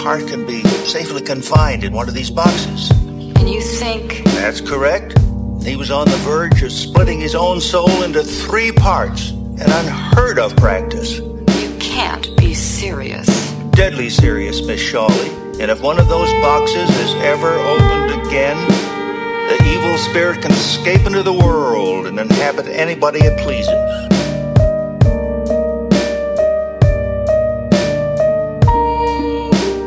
heart can be safely confined in one of these boxes. And you think? That's correct. He was on the verge of splitting his own soul into 3 parts. An unheard of practice. You can't be serious. Deadly serious, Miss Shawley. And if one of those boxes is ever opened again, the evil spirit can escape into the world and inhabit anybody it pleases.